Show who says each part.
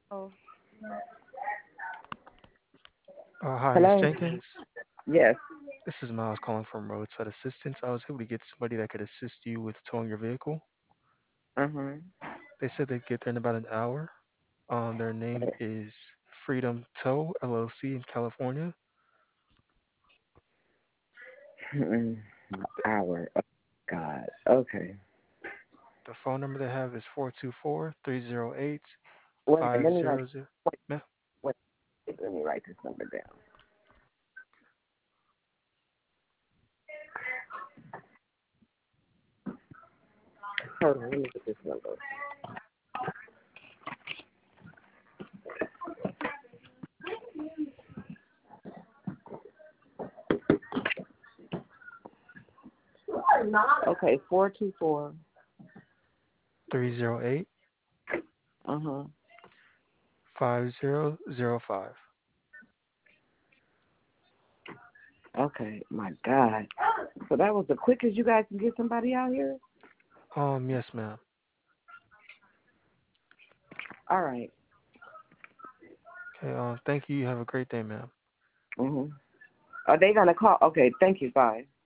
Speaker 1: Oh,
Speaker 2: Hi, Miss
Speaker 1: hello.
Speaker 2: Jenkins.
Speaker 1: Yes.
Speaker 2: This is Miles calling from Roadside Assistance. I was able to get somebody that could assist you with towing your vehicle.
Speaker 1: Mhm.
Speaker 2: They said they'd get there in about an hour. Their name is Freedom Tow LLC in California.
Speaker 1: Mm-mm. Hour. Oh, God. Okay.
Speaker 2: The phone number they have is 424-308-5000.
Speaker 1: Wait a minute. Let me write. Wait.
Speaker 2: Ma'am,
Speaker 1: Wait. Let me write this number down. Hold on. Let me get this number. Okay. 424.
Speaker 2: 308-5005.
Speaker 1: Uh huh. Okay. My God. So that was the quickest you guys can get somebody out here.
Speaker 2: Yes, ma'am.
Speaker 1: All right.
Speaker 2: Okay, thank you. You have a great day, ma'am.
Speaker 1: Mhm. Are they gonna call? Okay. Thank you. Bye.